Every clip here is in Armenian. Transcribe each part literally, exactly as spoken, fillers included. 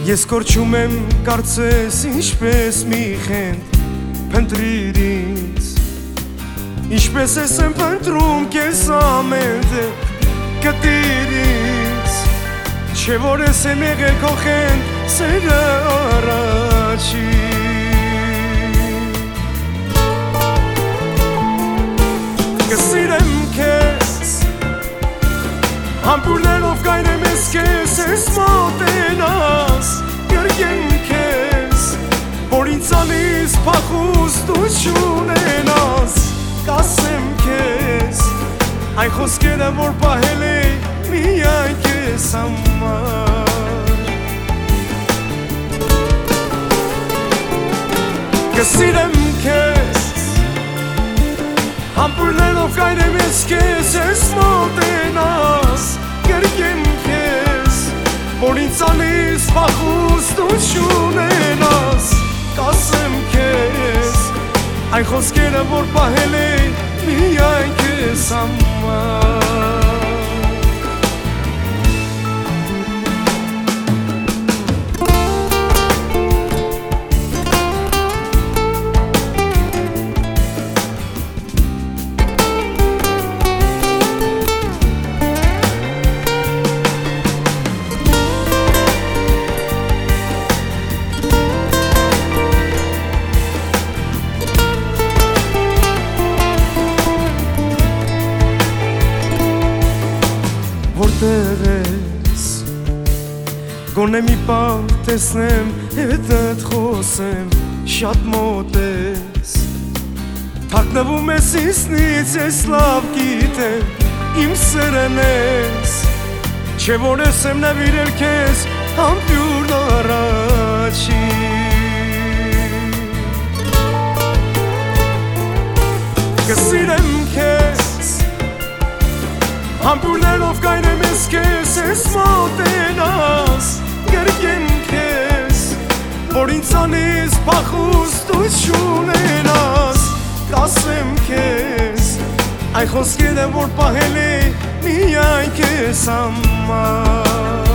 Ես կորչում եմ կարծես ինչպես մի խենդ փնտրիր ինձ Ինչպես ես եմ փնտրում կես ամեն դեպ գտիր ինձ Չէ որ ես եմ եղել քո խենդ սերը առաջին Կսիրեմ քեզ Համբուրներով կայրեմ ես քեզ ես մոտենաս Կրկեմ քեզ Որ ինձ անիս փախուստ ու չունենաս Կասեմ քեզ Այն խոսքերը որ պահել էի միայն քեզ համար Կսիրեմ քեզ Համբուրներով կայրեմ ես քեզ ես մոտենաս Կրկեմ քեզ Որ ինձ անիս փախուստ ու չունենաս Կասեմ քեզ Այն խոսքերը որ պահել էի միայն քեզ համար Որտեղ ես Գոնե մի պահ տեսնեմ հետդ խոսեմ Շատ մոտ ես Թաքնվում ես ինձնից ես լավ գիտեմ Իմ սերն ես Չէ որ ես եմ նվիրել քեզ համբյուրն առաջին Կսիրեմ քեզ Համբուրներով կայրեմ ես քեզ ես մոտենաս Կրկեմ քեզ Որ ինձ անիս փախուստ ու չունենաս Կասեմ քեզ Այն խոսքերը որ պահել էի միայն քեզ համար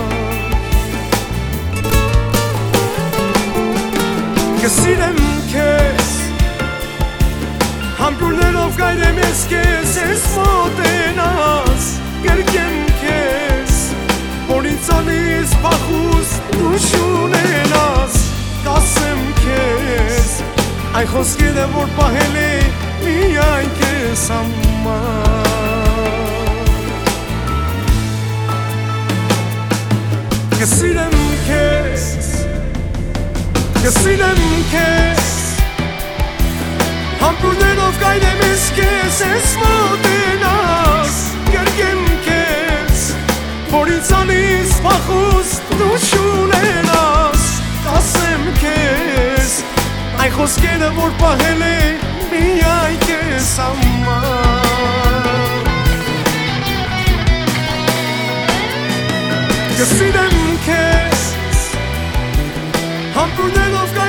Կսիրեմ քեզ Համբուրներով կայրեմ ես քեզ ես մոտենաս Կրկեմ քեզ Որ ինձ անիս փախուստ ու չունենաս Կասեմ քեզ Այն խոսքերը որ պահել էի միայն քեզ համար Կսիրեմ քեզ Կսիրեմ քեզ Համբուրներով կայրեմ ես քեզ ես մոտենաս Կրկեմ քեզ Որ ինձ անիս փախուստ ու չունենաս Կասեմ քեզ Այն խոսքերը որ պահել էի միայն քեզ համար Կսիրեմ քեզ Համբուրներով